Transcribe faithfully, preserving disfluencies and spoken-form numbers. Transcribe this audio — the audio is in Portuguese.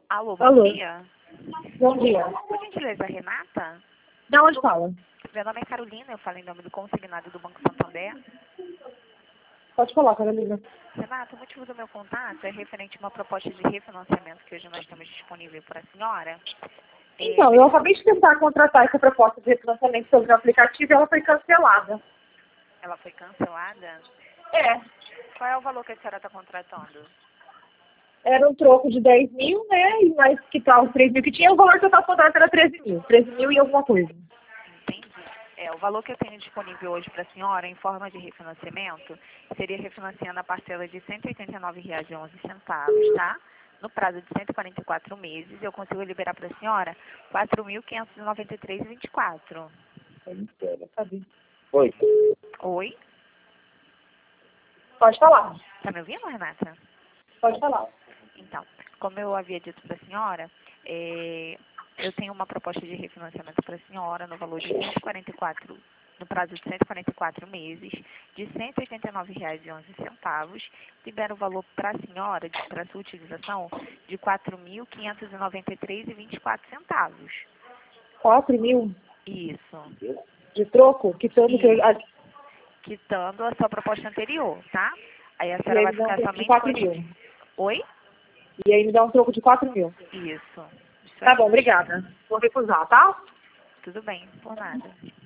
Alô, bom Alô. dia. Bom dia. Por gentileza, Renata? Da onde fala? Meu nome é Carolina, eu falo em nome do consignado do Banco Santander. Pode falar, Carolina. Renata, o motivo do meu contato é referente a uma proposta de refinanciamento que hoje nós temos disponível para a senhora. Então, eu acabei de tentar contratar essa proposta de refinanciamento sobre o aplicativo e ela foi cancelada. Ela foi cancelada? É. Qual é o valor que a senhora está contratando? Era um troco de dez mil, né? E mais que tal os três mil que tinha, o valor total do contrato era treze mil. treze mil e alguma coisa. Entendi. É, o valor que eu tenho disponível hoje para a senhora, em forma de refinanciamento, seria refinanciando a parcela de cento e oitenta e nove reais e onze centavos, tá? No prazo de cento e quarenta e quatro meses, eu consigo liberar para a senhora quatro mil quinhentos e noventa e três reais e vinte e quatro centavos. Oi. Oi? Pode falar. Tá me ouvindo, Renata? Pode falar. Então, como eu havia dito para a senhora, é, eu tenho uma proposta de refinanciamento para a senhora no valor de cento e quarenta e quatro, no prazo de cento e quarenta e quatro meses, de cento e oitenta e nove reais e onze centavos, libera o valor para a senhora, para sua utilização, de quatro mil quinhentos e noventa e três reais e vinte e quatro centavos. quatro mil Isso. de troco? Que tanto que eu... Isso. Quitando a sua proposta anterior, tá? Aí a E senhora aí vai me dá um ficar troco de somente com quatro esse... mil. Oi? E aí me dá um troco de quatro mil. Isso. Isso Tá aí. bom, obrigada. Vou recusar, tá? Tudo bem, por nada.